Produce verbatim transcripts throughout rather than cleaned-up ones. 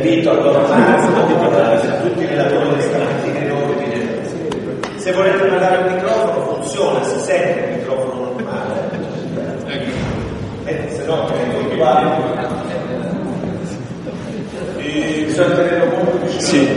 invito a tornare tutti i relatori stamattina in ordine. Se volete parlare al microfono funziona, si sente il microfono normale. Eh, se no è uguale. Bisogna tenerlo molto vicino. Sì.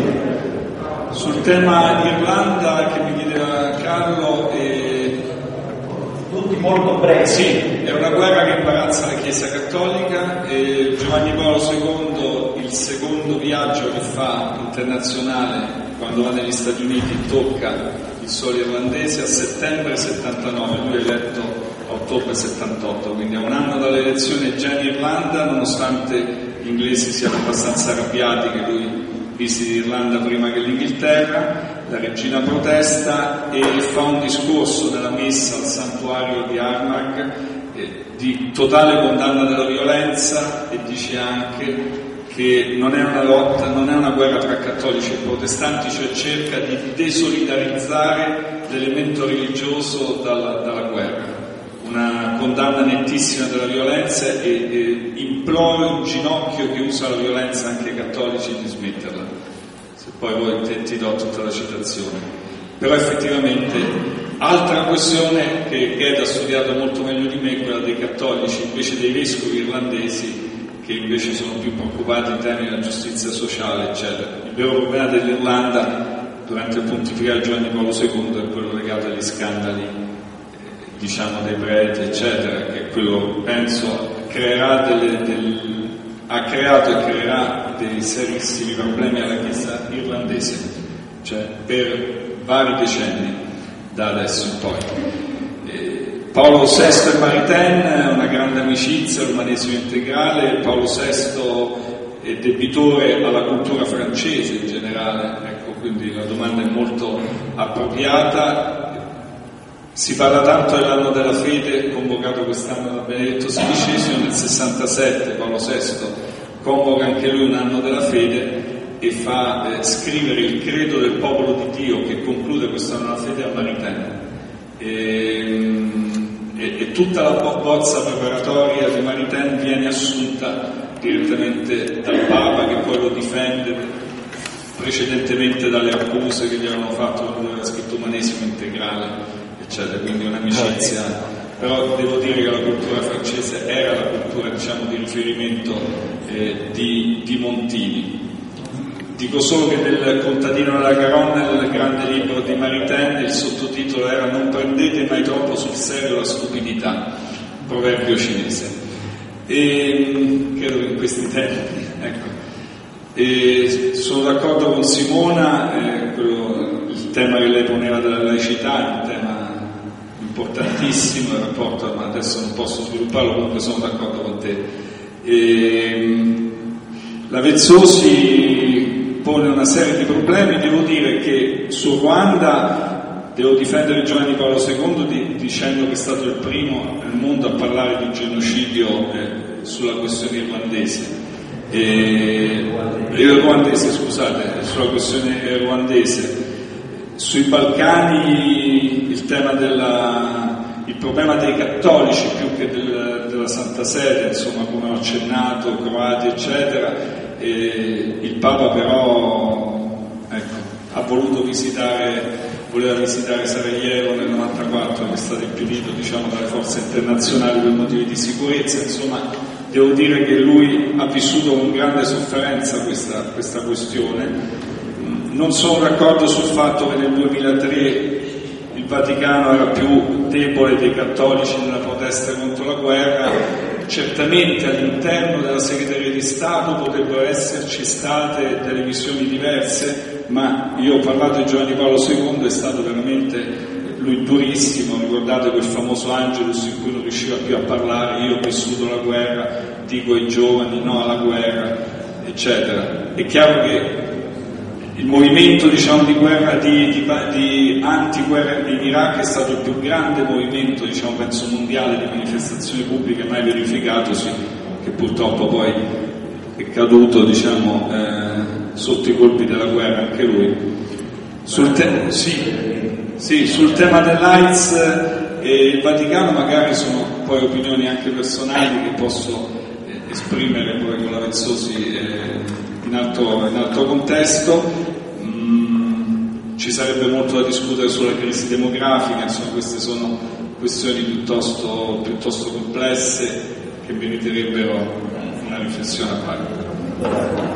Sul tema Irlanda che mi chiedeva Carlo, eh, tutti molto brevi. Sì, è una guerra che imbarazza la Chiesa Cattolica e Giovanni Paolo secondo, il secondo viaggio che fa internazionale quando va negli Stati Uniti, tocca il sole irlandese a settembre settantanove, lui è eletto a ottobre settantotto, quindi a un anno dalle elezioni è già in Irlanda, nonostante gli inglesi siano abbastanza arrabbiati che lui visiti l'Irlanda prima che l'Inghilterra. La regina protesta e fa un discorso nella messa al santuario di Armagh eh, di totale condanna della violenza, e dice anche che non è una lotta, non è una guerra tra cattolici e protestanti, cioè cerca di desolidarizzare l'elemento religioso dalla, dalla guerra. Una condanna nettissima della violenza e, e implora in ginocchio chi usa la violenza, anche ai cattolici, di smetterla. Se poi voi te, ti do tutta la citazione. Però effettivamente, altra questione che Ged ha studiato molto meglio di me, quella dei cattolici invece dei vescovi irlandesi, che invece sono più preoccupati in termini della giustizia sociale, eccetera. Il vero problema dell'Irlanda durante il pontificato Giovanni Paolo secondo è quello legato agli scandali, diciamo, dei preti, eccetera, che quello penso creerà delle, del, ha creato e creerà dei serissimi problemi alla Chiesa irlandese, cioè per vari decenni da adesso in poi. Eh, Paolo sesto e Maritain, una grande amicizia, l'umanesimo integrale. Paolo sesto è debitore alla cultura francese in generale, ecco, quindi la domanda è molto appropriata. Si parla tanto dell'anno della fede, convocato quest'anno da Benedetto sedicesimo, nel sessantasette Paolo sesto convoca anche lui un anno della fede e fa eh, scrivere il credo del popolo di Dio, che conclude quest'anno della fede a Maritain. E, e, e tutta la bozza preparatoria di Maritain viene assunta direttamente dal Papa, che poi lo difende precedentemente dalle accuse che gli avevano fatto quando aveva scritto Umanesimo integrale, eccetera, quindi un'amicizia. Però devo dire che la cultura francese era la cultura, diciamo, di riferimento eh, di, di Montini. Dico solo che nel Contadino della Garonne, nel grande libro di Maritain, il sottotitolo era "Non prendete mai troppo sul serio la stupidità", proverbio cinese. E credo che in questi tempi, ecco. E sono d'accordo con Simona, eh, quello, il tema che lei poneva della laicità è un tema importantissimo, il rapporto, ma adesso non posso svilupparlo, comunque sono d'accordo con te. E, la Vezzosi pone una serie di problemi. Devo dire che su Ruanda devo difendere Giovanni Paolo secondo di, dicendo che è stato il primo nel mondo a parlare di genocidio eh, sulla questione irlandese. E, il ruandese, scusate, sulla questione ruandese. Sui Balcani il tema della, il problema dei cattolici più che del, della Santa Sede, insomma, come ho accennato, croati, eccetera. E il Papa però, ecco, ha voluto visitare, voleva visitare Sarajevo nel novantaquattro, che è stato impedito, diciamo, dalle forze internazionali per motivi di sicurezza. Insomma, devo dire che lui ha vissuto con grande sofferenza questa, questa questione. Non sono d'accordo sul fatto che nel duemilatré il Vaticano era più debole dei cattolici nella protesta contro la guerra. Certamente all'interno della segreteria di Stato potrebbero esserci state delle visioni diverse, ma io ho parlato di Giovanni Paolo secondo, è stato veramente lui durissimo. Ricordate quel famoso Angelus in cui non riusciva più a parlare: io ho vissuto la guerra, dico ai giovani no alla guerra, eccetera. È chiaro che il movimento, diciamo, di guerra, di, di, di antiguerra in Iraq è stato il più grande movimento, diciamo, penso mondiale, di manifestazioni pubbliche mai verificatosi, che purtroppo poi è caduto, diciamo, eh, sotto i colpi della guerra anche lui. Sul, te- sì, sì, sul tema dell'AIDS e il Vaticano magari sono poi opinioni anche personali che posso eh, esprimere poi con la Vezzosi eh, in altro, in altro contesto. Mm, ci sarebbe molto da discutere sulla crisi demografica, insomma queste sono questioni piuttosto, piuttosto complesse che meriterebbero una riflessione a parte.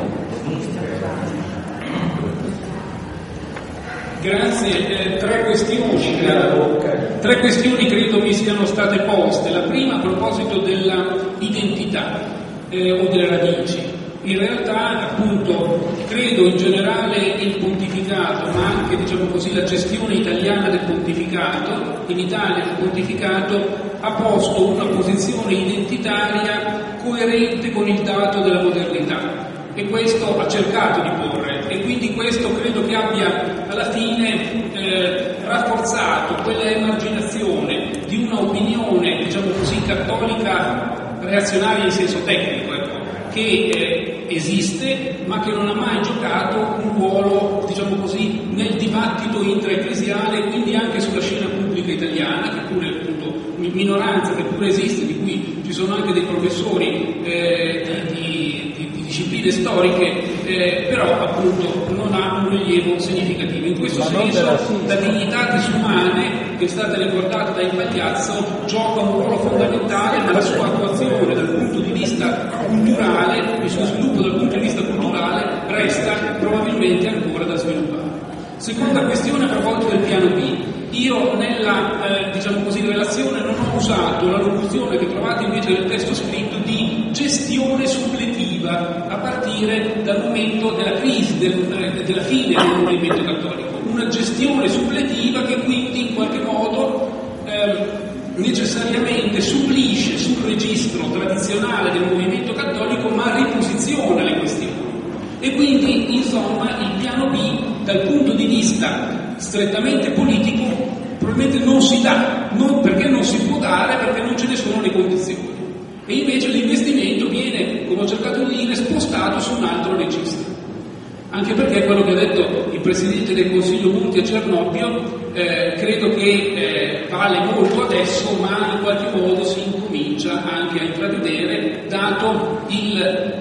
Grazie, eh, tre questioni credo, tre questioni credo mi siano state poste. La prima a proposito della identità eh, o delle radici. In realtà, appunto, credo in generale il pontificato, ma anche, diciamo così, la gestione italiana del pontificato, in Italia il pontificato ha posto una posizione identitaria coerente con il dato della modernità, e questo ha cercato di porre, e quindi questo credo che abbia alla fine eh, rafforzato quella emarginazione di una opinione, diciamo così, cattolica reazionaria in senso tecnico, ecco, che eh, esiste ma che non ha mai giocato un ruolo, diciamo così, nel dibattito intraecclesiale e quindi anche sulla scena pubblica italiana, che pure appunto minoranza che pure esiste, di cui ci sono anche dei professori eh, di, di, di, di discipline storiche, eh, però appunto non ha un rilievo significativo. In questo senso la dignitatis umanae, che è stata ricordata da Impagliazzo, gioca un ruolo fondamentale, ma la sua attuazione dal punto di vista culturale, il suo sviluppo dal punto di vista culturale resta probabilmente ancora da sviluppare. Seconda questione a proposito del piano B. Io nella eh, diciamo così, relazione non ho usato la locuzione che trovate invece nel testo scritto di gestione suppletiva a partire dal momento della crisi, del, eh, della fine del movimento cattolico. Una gestione suppletiva che quindi in qualche modo eh, necessariamente supplisce sul registro tradizionale del movimento cattolico, ma riposiziona le questioni. E quindi, insomma, il piano B, dal punto di vista strettamente politico, probabilmente non si dà, non perché non si può dare, perché non ce ne sono le condizioni. E invece l'investimento viene, come ho cercato di dire, spostato su un altro registro. Anche perché quello che ha detto il Presidente del Consiglio Monti a Cernobbio eh, credo che eh, vale molto adesso, ma in qualche modo si incomincia anche a intravedere, dato il,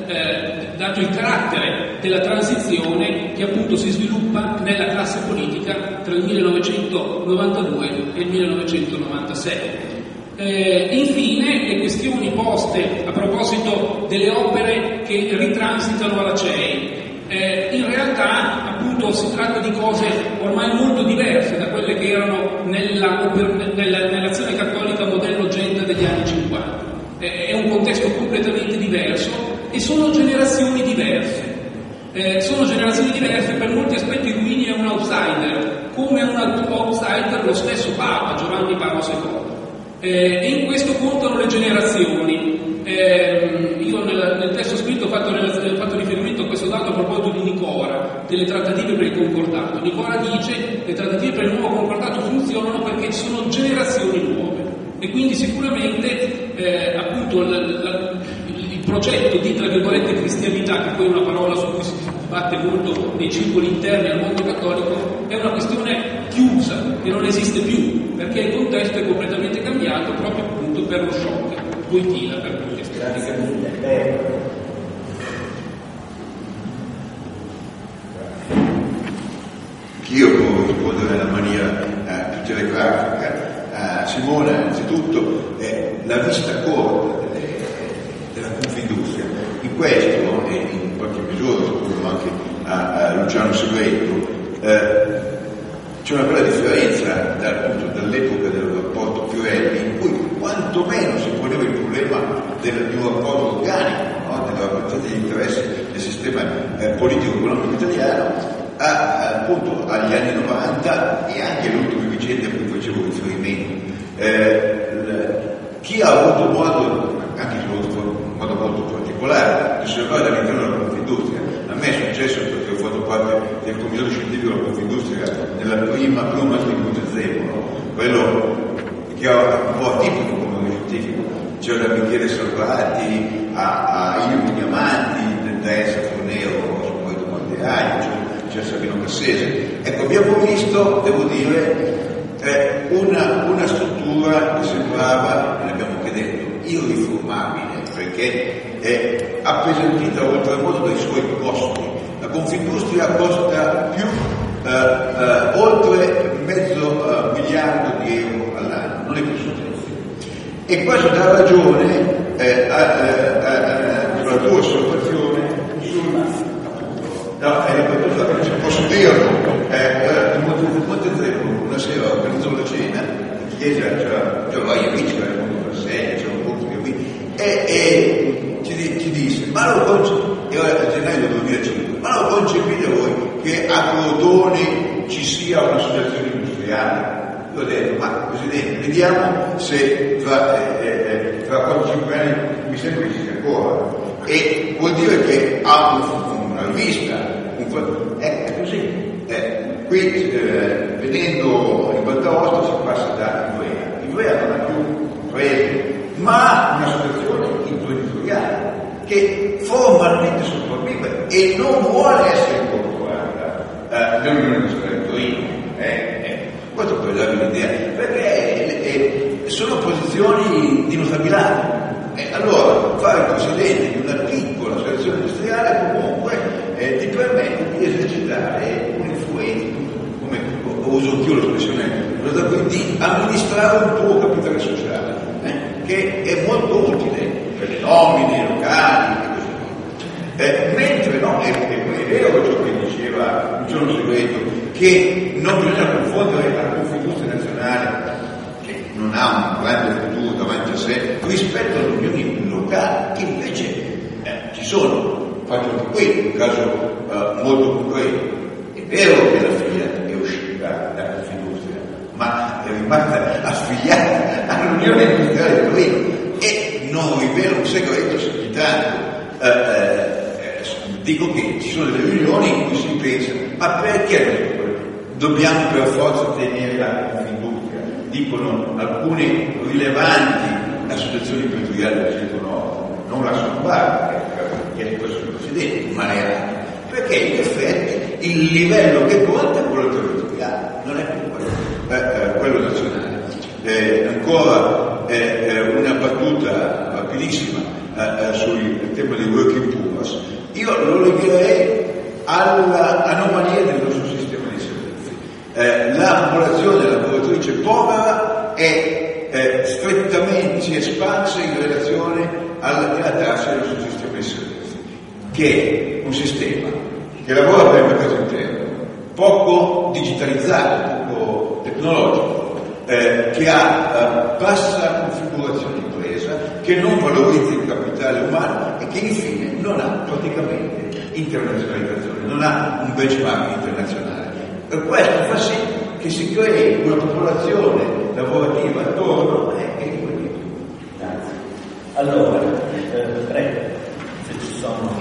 eh, dato il carattere della transizione che appunto si sviluppa nella classe politica tra il millenovecentonovantadue e il millenovecentonovantasei. Eh, infine, le questioni poste a proposito delle opere che ritransitano alla C E I. Eh, in realtà appunto si tratta di cose ormai molto diverse da quelle che erano nella, nella, nell'azione cattolica modello Genta degli anni cinquanta. Eh, è un contesto completamente diverso e sono generazioni diverse. Eh, sono generazioni diverse, per molti aspetti Ruini è un outsider, come è un outsider lo stesso Papa, Giovanni Paolo secondo. Eh, e in questo contano le generazioni. Eh, io nel, nel testo scritto ho fatto, ho fatto riferimento a questo dato a proposito di Nicora, delle trattative per il concordato. Nicora dice che le trattative per il nuovo concordato funzionano perché ci sono generazioni nuove e quindi sicuramente eh, appunto la, la, il, il progetto di, tra virgolette, cristianità, che poi è una parola su cui si dibatte molto nei circoli interni al mondo cattolico, è una questione chiusa, che non esiste più, perché il contesto è completamente cambiato proprio appunto per lo shock. Voitila per questa. Grazie mille. Io può rispondere nella maniera eh, più telegrafica. Uh, Simone, innanzitutto, eh, la vista corta delle, della Confindustria. In questo, e in qualche misura, rispondo anche a, a Luciano Segreto, eh, c'è una bella differenza da, appunto, dall'epoca del rapporto Fiorelli, in cui quantomeno si poneva il problema del, di un rapporto organico, no? della rappresentazione degli interessi del sistema eh, politico-economico italiano, a, a, appunto agli anni novanta e anche alle ultime vicende a cui facevo riferimento. Eh, l, chi ha avuto modo, anche se in modo molto particolare, di osservare all'interno della Confindustria, a me è successo perché ho fatto parte del comitato scientifico della Confindustria nella prima, prima matrimonio Zemo, no? Quello che è un po' atipico come scientifico, c'era da Michele Salvati a, a Ilio Diamanti, da Elsa Fornero, poi da Monteagli, c'è Sabino Cassese. Ecco, abbiamo visto, devo dire, eh, una, una struttura che sembrava, ne abbiamo anche detto, irriformabile, perché è appesantita oltremodo dai suoi costi. La Confindustria costa più eh, eh, oltre mezzo eh, miliardo di euro all'anno, non è più sostenibile. E questo dà ragione eh, a, a, a, a, sulla tua osservazione sul appunto. No, eh, posso dirlo, eh, eh, in Montezemolo una sera organizzò la cena, in chiesa c'era vari amici, c'era il mondo per sé, c'era un gruppo di amici, e, e ci, ci disse, ma lo concepite, era a gennaio duemilacinque, ma lo concepite voi che a Crotone ci sia un'associazione industriale? Io ho detto, ma Presidente, vediamo se tra, eh, eh, tra quattro cinque anni mi sembra che ci sia ancora. E vuol dire che ha un, una rivista, un, eh, è così. Eh, qui eh, vedendo in Val d'Aosta si passa da Ivrea. Ivrea non ha più paese, ma un'associazione imprenditoriale che formalmente sopravvive e non vuole essere incorporata eh, nell'Unione Industriale di Torino. Eh, eh. Questo per darvi un'idea, perché eh, eh, sono posizioni di notabilità. Eh, allora, fare il presidente di una piccola associazione industriale comunque eh, ti permette di esercitare un'influenza, come uso anch'io l'espressione, di amministrare un tuo capitale sociale, eh, che è molto utile per le nomine locali e così via. Eh, mentre no, è, è, è vero ciò che diceva il giorno segreto, che non bisogna confondere la Confindustria nazionale, che non ha un grande futuro davanti a sé, rispetto alle unioni locali, che invece eh, ci sono. Faccio anche qui un caso eh, molto concreto. È vero che la Fiat è uscita dalla Confindustria, ma è rimasta affiliata all'Unione Industriale di Torino, e non rivelo un segreto se tanto eh, eh, dico che ci sono delle riunioni in cui si pensa, ma perché dobbiamo per forza tenere la Confindustria? Dicono alcune rilevanti associazioni imprenditoriali del centro-nord, non la sono parte, perché questo è il Presidente, ma è altro. Perché in effetti il livello che conta è quello territoriale, non è più quello, eh, eh, quello nazionale. Eh, ancora eh, eh, una battuta rapidissima eh, eh, sul tema dei working poor. Io lo legherei all'anomalia del nostro sistema di servizi. Eh, la popolazione lavoratrice povera è eh, strettamente si è espansa in relazione alla tassi del nostro sistema di servizi, che è un sistema che lavora per il mercato interno, poco digitalizzato, poco tecnologico, eh, che ha eh, bassa configurazione di impresa, che non valorizza il capitale umano e che infine non ha praticamente internazionalizzazione, non ha un benchmark internazionale. Per questo fa sì che si crei una popolazione lavorativa attorno e che Grazie. Allora, eh, prego, se ci sono.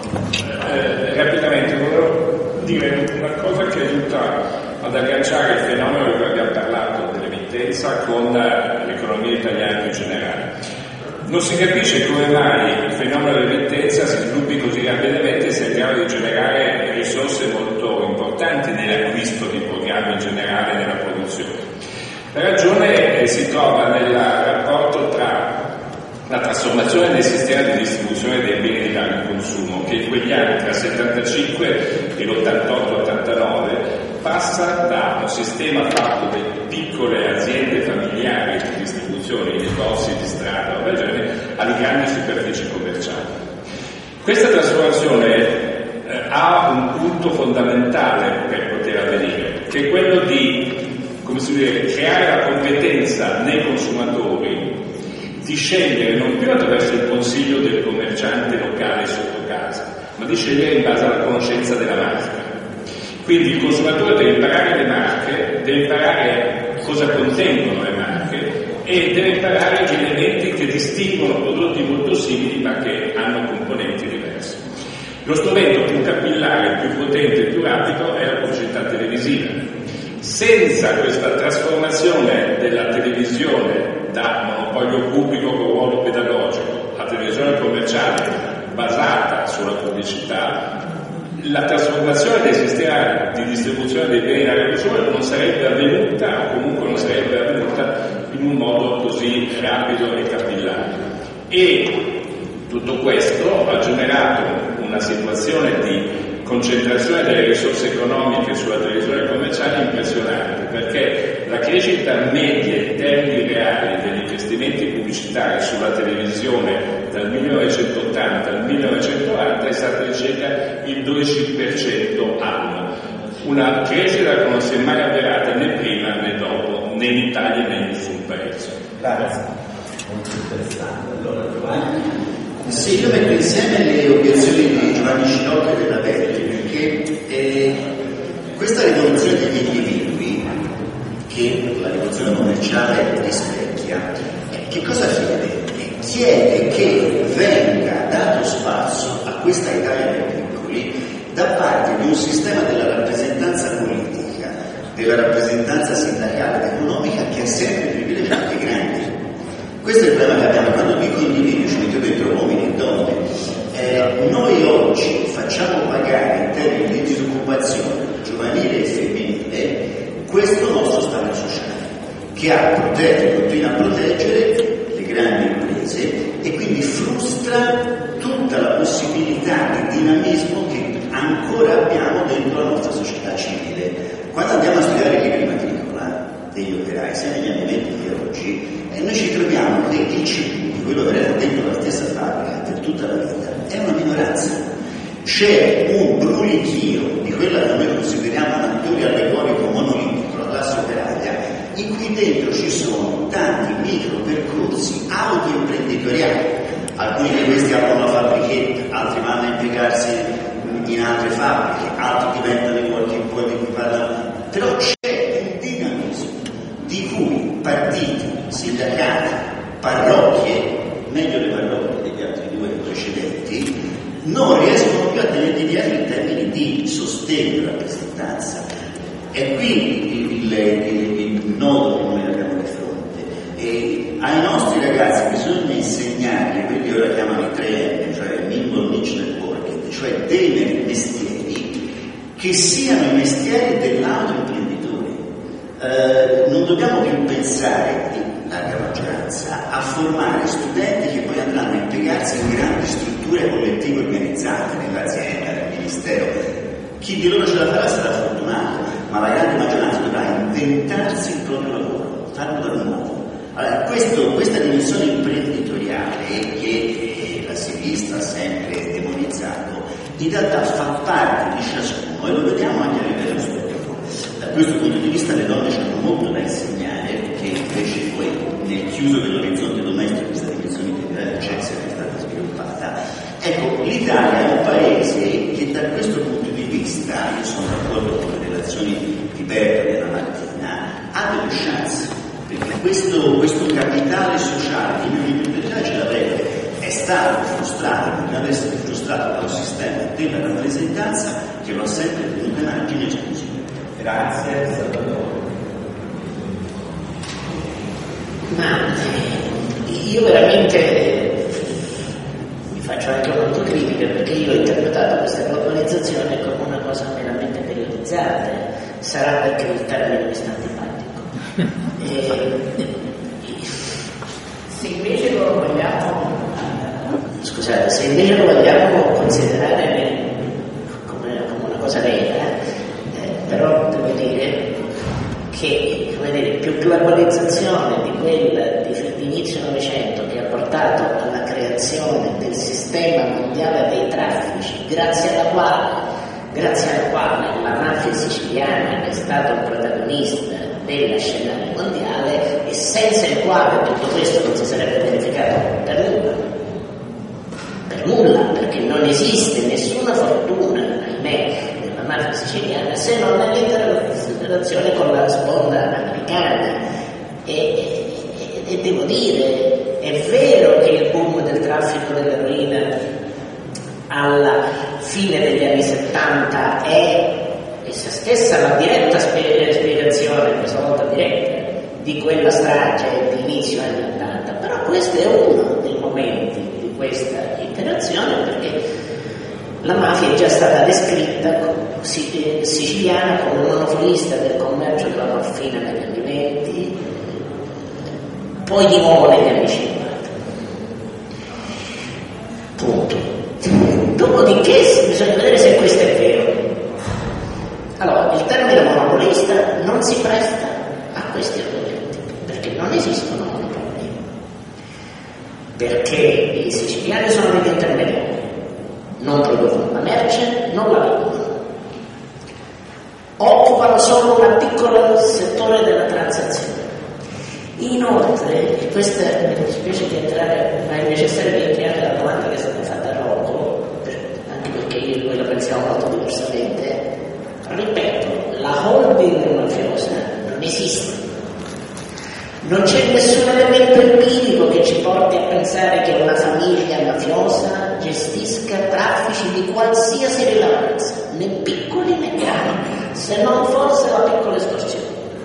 Eh, rapidamente volevo dire una cosa che aiuta ad agganciare il fenomeno di cui abbiamo parlato dell'emittenza con l'economia italiana in generale. Non si capisce come mai il fenomeno dell'emittenza si sviluppi così rapidamente e sia in grado di generare risorse molto importanti nell'acquisto di programmi in generale nella produzione. La ragione eh, si trova nel rapporto tra la trasformazione del sistema di distribuzione dei beni di largo consumo, che in quegli anni tra il settantacinque e l'ottantotto ottantanove passa da un sistema fatto da piccole aziende familiari di distribuzione, i negozi di strada o regione, alle grandi superfici commerciali. Questa trasformazione eh, ha un punto fondamentale per poter avvenire, che è quello di, come si dice, creare la competenza nei consumatori di scegliere non più attraverso il consiglio del commerciante locale sotto casa, ma di scegliere in base alla conoscenza della marca. Quindi il consumatore deve imparare le marche, deve imparare cosa contengono le marche e deve imparare gli elementi che distinguono prodotti molto simili ma che hanno componenti diversi. Lo strumento più capillare, più potente e più rapido è la pubblicità televisiva. Senza questa trasformazione della televisione da monopolio pubblico con ruolo pedagogico a televisione commerciale basata sulla pubblicità, la trasformazione del sistema di distribuzione dei beni alla consumo non sarebbe avvenuta, o comunque non sarebbe avvenuta in un modo così rapido e capillare. E Tutto questo ha generato una situazione di concentrazione delle risorse economiche sulla televisione commerciale impressionante, perché la crescita media in termini reali degli investimenti pubblicitari sulla televisione dal millenovecentottanta al millenovecentonovanta è stata di circa il dodici per cento anno, una crescita che non si è mai avverata né prima né dopo, né in Italia né in nessun paese. Grazie, molto interessante. Allora, Giovanni. Sì, io metto insieme le obiezioni di Giovanni Scilocco e della Belli, perché eh, questa rivoluzione degli individui, che la rivoluzione commerciale rispecchia, eh, che cosa chiede? Eh, chiede che venga dato spazio a questa Italia dei piccoli da parte di un sistema della rappresentanza politica, della rappresentanza sindacale ed economica che ha sempre privilegiato i grandi. Questo è il problema che abbiamo. Quando dico individui ci metto dentro uomini e donne. Eh, noi oggi facciamo pagare in termini di disoccupazione giovanile e femminile questo nostro stato sociale, che ha protetto e continua a proteggere le grandi imprese e quindi frustra tutta la possibilità di dinamismo che ancora abbiamo dentro la nostra società civile. Quando andiamo a studiare il clima agricola degli operai, sia negli anni venti che oggi, e noi ci troviamo che il C P, quello che era dentro la stessa fabbrica per tutta la vita, è una minoranza. C'è un brulichio di quella che noi consideriamo un attore allegorico monolitico, la classe operaia, in cui dentro ci sono tanti micro percorsi autoimprenditoriali. Alcuni di questi aprono la fabbrichetta, altri vanno a impiegarsi in altre fabbriche, altri diventano i working poor di cui parlano. Però c'è un dinamismo di cui partiti, sindacati, parrocchie, meglio le parrocchie degli altri due precedenti, non riescono più a tenerli dietro in termini di sostegno e rappresentanza. E qui il, il, il nodo che noi abbiamo di fronte. E ai nostri ragazzi bisogna insegnargli quelli che ora chiamano i tre M, cioè Nimble Niche Networking, cioè dei mestieri che siano i mestieri dell'autoimprenditore. Eh, non dobbiamo più pensare, in larga maggioranza, a formare studenti che poi andranno a impiegarsi in grandi strutture collettive organizzate nell'azienda, nel ministero. Chi di loro ce la farà sarà fortunato, ma la grande maggioranza dovrà inventarsi il proprio lavoro, farlo da nuovo. Allora, questo, questa dimensione imprenditoriale che eh, la sinistra ha sempre demonizzato, in realtà fa parte di ciascuno e lo vediamo anche a livello storico. Da questo punto di vista le donne hanno molto da insegnare, che invece poi nel chiuso dell'orizzonte domestico questa dimensione integrale c'è, è stata sviluppata. Ecco, l'Italia è un paese che da questo punto di vista, io sono d'accordo con le relazioni di Berta della mattina, ha delle chance, perché questo, questo capitale sociale di imprenditorialità ce l'avrebbe, è stato frustrato, potrebbe essere frustrato da un sistema della rappresentanza che lo ha sempre tenuto in margine esclusivo. Grazie, Salvatore. Ma io veramente mi faccio anche un'autocritica, perché io ho interpretato questa globalizzazione come una cosa meramente periodizzante. Sarà perché il termine mi sta antipatico. E, se invece lo vogliamo scusate, se invece lo vogliamo considerare come, come una cosa vera, eh, però devo dire che, come dire, più globalizzazione di quella di, di inizio Novecento, che ha portato alla creazione del sistema mondiale dei traffici, grazie alla quale, grazie alla quale la mafia siciliana è stata un protagonista della scena mondiale, e senza il quale tutto questo non si sarebbe verificato per nulla. Per nulla, perché non esiste nessuna fortuna, ahimè, della mafia siciliana se non nell'interazione con la sponda americana. E, e, e devo dire, è vero che il boom del traffico dell'eroina alla fine degli anni settanta è essa stessa la diretta spiegazione, questa volta diretta, di quella strage di inizio anni ottanta, però questo è uno dei momenti di questa interazione, perché la mafia è già stata descritta siciliana come monopolista del commercio della morfina negli anni venti, poi di nuovo negli anni cinquanta. Punto. Dopodiché bisogna vedere se questo è vero. Allora, il termine monopolista non si presta a questi argomenti, perché non esistono monopoli, perché i siciliani sono degli intermediari, non producono la merce, non la vendono, occupano solo un piccolo settore della transazione. Inoltre, questa mi dispiace di entrare, ma è necessario di entrare nella domanda che è stata fatta a Rocco, anche perché io e lui la pensiamo molto diversamente. Ripeto, la holding mafiosa non esiste. Non c'è nessun elemento empirico che ci porti a pensare che una famiglia mafiosa gestisca traffici di qualsiasi rilevanza, né piccoli né grandi, se non forse la piccola estorsione.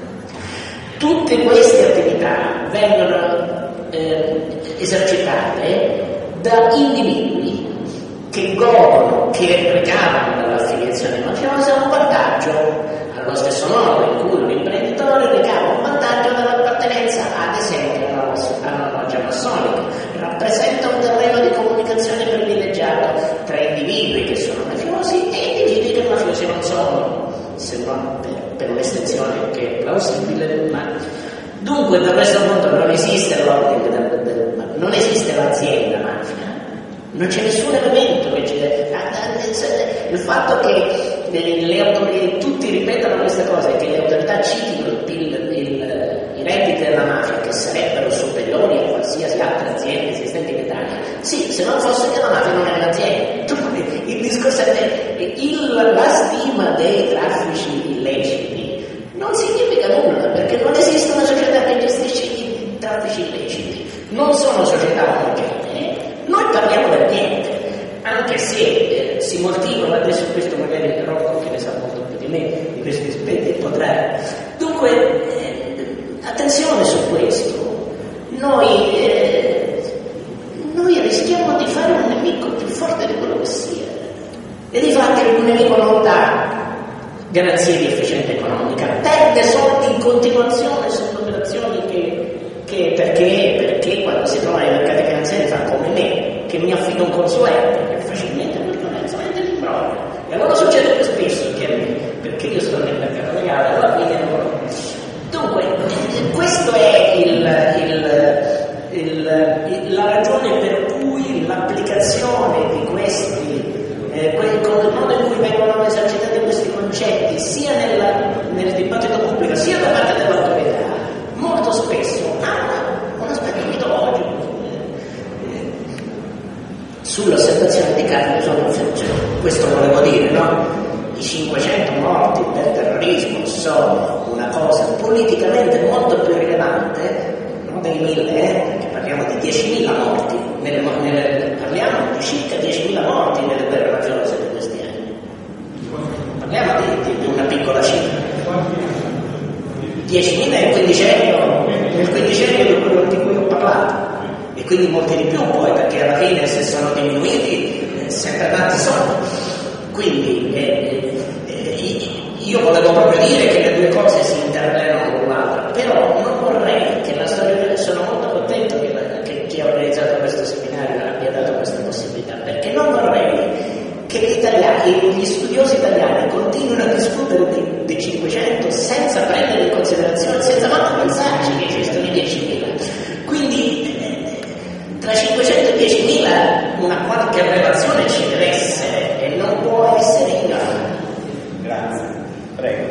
Tutte queste attività vengono eh, esercitate da individui che godono, che ricavano dall'affiliazione mafiosa un vantaggio, allo stesso modo in cui un imprenditore ricava un vantaggio dall'appartenenza, ad esempio, alla loggia massonica. Rappresenta un terreno di comunicazione privilegiato tra individui che sono mafiosi e individui che mafiosi non sono, se non per, per un'estensione che è plausibile, ma dunque da questo punto non esiste l'ordine del, del, non esiste l'azienda mafia. Non c'è nessun elemento che ci deve. Il fatto che le autorità, tutti ripetano queste cose, che le autorità citino il, il, il, i redditi della mafia che sarebbero superiori a qualsiasi altra azienda esistente in Italia. Sì, se non fosse che la mafia non è un'azienda. Il discorso è che il, la stima dei traffici illeciti non significa nulla, perché non esiste una società che gestisce i traffici illeciti. Non sono società omogenee. Noi parliamo del niente, anche se eh, si motivano, adesso questo magari Rocco che ne sa molto più di me, di questi aspetti potrà. Dunque, eh, attenzione su questo, noi, eh, noi rischiamo di fare un nemico più forte di quello che sia, e di fatti un nemico non dà garanzie di efficienza economica, perde soldi in continuazione su operazioni che Che perché, perché quando si trova nei mercati finanziari fa come me, che mi affido un consulente, che facilmente perché un consulente mi imbroglio. E allora succede più spesso che a me, perché io sto nel mercato legale, alla fine non. Dunque, questo è il, il, il, la ragione per cui l'applicazione di questi, eh, con il modo in cui vengono esercitati questi concetti, sia nella, nel dibattito pubblico, sia da parte dell'autorità, molto spesso hanno un aspetto mitologico. Sull'osservazione di Carlo sono, cioè, questo volevo dire, no? I cinquecento morti per terrorismo sono una cosa politicamente molto più rilevante, non dei mille, eh? Perché parliamo di diecimila morti, nelle, nelle, parliamo di circa diecimila morti nelle guerre mafiose di questi anni. Parliamo di, di, di una piccola cifra. diecimila nel quindicennio, nel quindicennio di quello di cui ho parlato, e quindi molti di più poi, perché alla fine se sono diminuiti eh, sempre tanti soldi. Quindi eh, eh, io volevo proprio dire che le due cose si interrelano con l'altra, però non vorrei che la storia, sono molto contento che, che chi ha organizzato questo seminario abbia dato questa possibilità, perché non vorrei che gli italiani, gli studiosi italiani continuino a discutere dei, dei cinquecento senza prendere in considerazione, senza manco pensarci che esistono i diecimila. Quindi eh, tra cinquecento e diecimila una qualche relazione ci deve essere e non può essere ignorata. Grazie. Prego.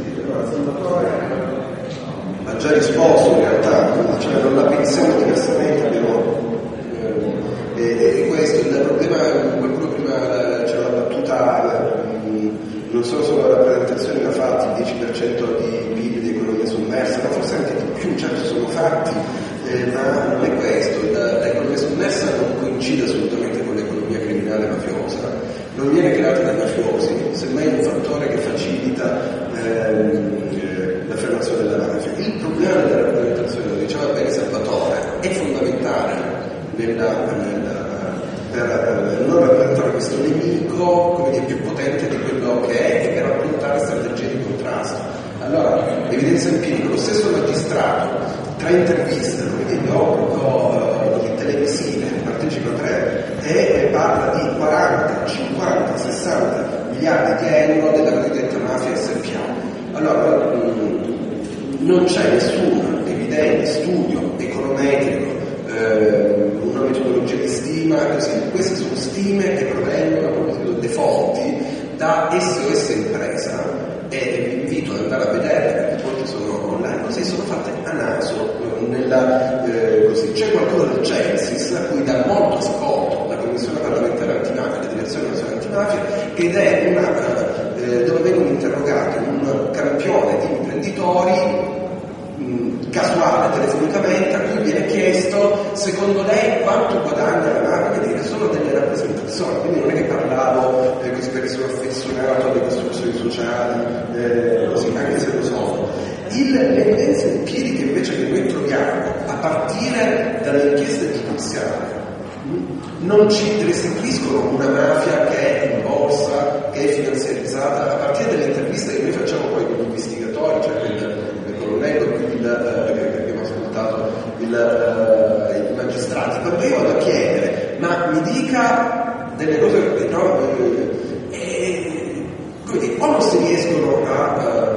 Ha già risposto in realtà, cioè non la pensiamo diversamente, abbiamo eh, e, e questo il problema, qualcuno prima c'era la battuta, non sono solo la rappresentazione da fatti, il dieci per cento di P I B di economia sommersa, ma forse anche di più, certo sono fatti, eh, ma non è questo, la, l'economia sommersa non coincide assolutamente con l'economia criminale mafiosa, non viene creata dai mafiosi, semmai è un fattore che facilita ehm, l'affermazione della mafia. Il problema della rappresentazione, lo diceva bene Salvatore, è fondamentale nella, nella, per non rappresentare questo nemico come dire, più potente di quello che è e per appuntare strategie di contrasto. Allora, evidenza empirica, lo stesso magistrato, tra interviste, lo vedi in obbligo, uh, televisive, partecipa a tre, e sessanta miliardi di euro della cosiddetta mafia S P A. Allora, non c'è nessun evidente studio econometrico, eh, una metodologia di stima, così. Queste sono stime che provengono, a proposito delle fonti, da S O S Impresa, e vi invito ad andare a vedere perché le fonti sono online, così sono fatte a naso. Nella, eh, così. C'è qualcuno del Censis a cui dà molto ascolto la Commissione parlamentare antimafia, la Direzione nazionale antimafia, ed è una eh, dove vengono interrogati un campione di imprenditori casuale, telefonicamente, a cui viene chiesto secondo lei quanto guadagna la mafia, che sono delle rappresentazioni, quindi non è che parlavo eh, così perché sono affezionato alle costruzioni sociali, eh, così, anche se lo sono. Il, le evidenze empiriche invece che noi troviamo a partire dalle inchieste giudiziarie non ci restituiscono una mafia che è in borsa, che è finanziarizzata, a partire dalle interviste che noi facciamo poi con gli investigatori, cioè il, il colonnello, il, che abbiamo ascoltato, il, i magistrati. Quando io vado a chiedere, ma mi dica delle cose che no, eh, quindi o non si riescono a,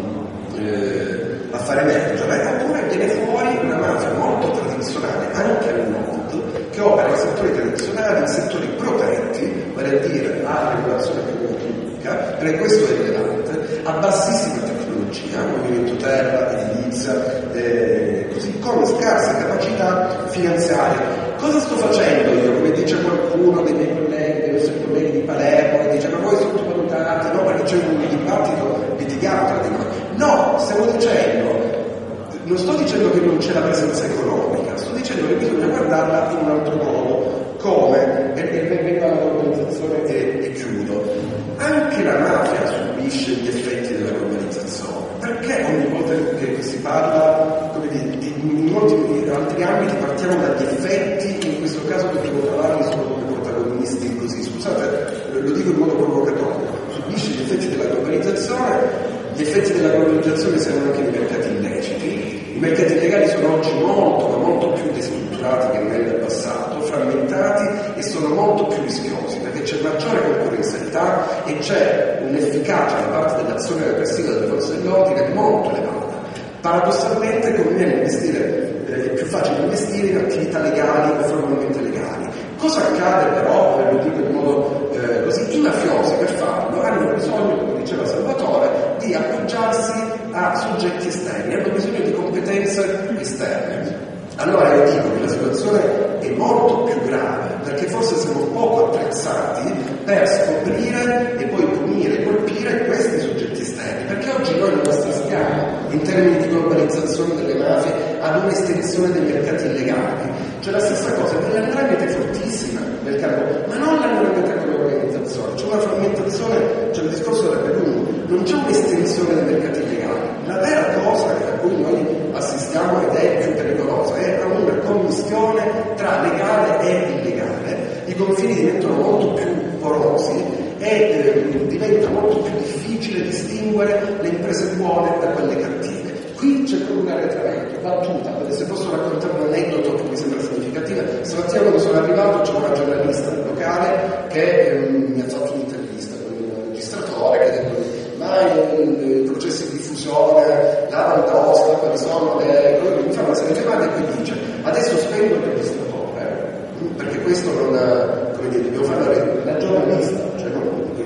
eh, a fare emergere, oppure viene fuori una mafia molto tradizionale anche al nord, che opera in settori tradizionali, in settori protetti, vale a dire a regolazione pubblica, perché questo è rilevante, a bassissima tecnologia, movimento terra, edilizia, eh, così, con scarse capacità finanziarie. Cosa sto facendo io? Come dice qualcuno dei miei colleghi, dei nostri colleghi di Palermo, che dice ma voi sottovalutate, no? Perché c'è un dibattito litigato tra di noi. No, stiamo dicendo, non sto dicendo che non c'è la presenza economica, sto dicendo che bisogna guardarla in un altro modo, come, e vengo alla globalizzazione e, e chiudo, anche la mafia subisce gli effetti della globalizzazione, perché ogni volta che si parla, come dire, in molti altri ambiti partiamo dagli effetti, in questo caso dobbiamo trovarli solo come protagonisti così, scusate, lo dico in modo provocatorio, subisce gli effetti della globalizzazione. Gli effetti della globalizzazione sono anche i mercati illeciti. I mercati illegali sono oggi molto, ma molto più destrutturati che nel passato, frammentati e sono molto più rischiosi, perché c'è maggiore concorrenzialità e c'è un'efficacia da parte dell'azione repressiva delle forze dell'ordine molto elevata. Paradossalmente conviene investire, eh, è più facile investire in attività legali o formalmente legali. Cosa accade però, ve lo dico in modo eh, così, i mafiosi per farlo hanno bisogno, come diceva Salvatore, di appoggiarsi a soggetti esterni, hanno bisogno di competenze esterne. Allora io dico che la situazione è molto più grave, perché forse siamo poco attrezzati per scoprire e poi punire e colpire questi soggetti esterni, perché oggi noi non assistiamo in termini di globalizzazione delle mafie ad un'estensione dei mercati illegali. C'è la stessa cosa, per le andranghete fortissima nel campo, ma non l'andrangheta con l'organizzazione, c'è una frammentazione, c'è il discorso della Perù, non c'è un'estensione dei mercati illegali. La vera cosa a cui noi assistiamo ed è più pericolosa è una commistione tra legale e illegale, i confini diventano molto più porosi e eh, diventa molto più difficile distinguere le imprese buone da quelle cattive. Qui c'è proprio un arretramento, battuta, se posso raccontare un aneddoto che mi sembra significativa. Stamattina quando sono arrivato c'è una giornalista locale che eh, mi ha fatto un'intervista con il registratore che ha detto ma i processi di diffusione, la Val d'Aosta, quali sono le cose, mi fa una serie di domande e poi dice adesso spengo il registratore perché questo non, come dire, dobbiamo fare la, la giornalista, cioè non,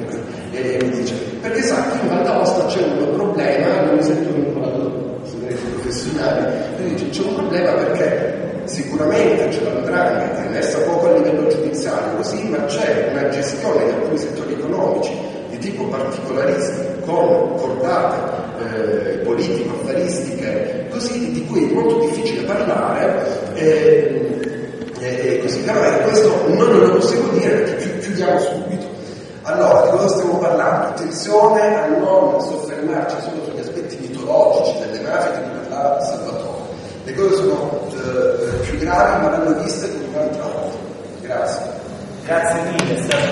e mi dice perché sa che in Val d'Aosta c'è un problema, non mi sento vincolato professionali, dice, c'è un problema perché sicuramente c'è l'andrangheta, è messa poco a livello giudiziario, così, ma c'è una gestione di alcuni settori economici di tipo particolaristico, con cordate eh, politico-affaristiche, così, di cui è molto difficile parlare, eh, eh, così, però eh, questo non lo possiamo dire perché chiudiamo subito. Allora, di cosa stiamo parlando? Attenzione a non soffermarci solo sugli aspetti mitologici delle mafie di cui parlava Salvatore. Le cose sono eh, più gravi, ma vanno viste con un'altra volta. Grazie. Grazie mille.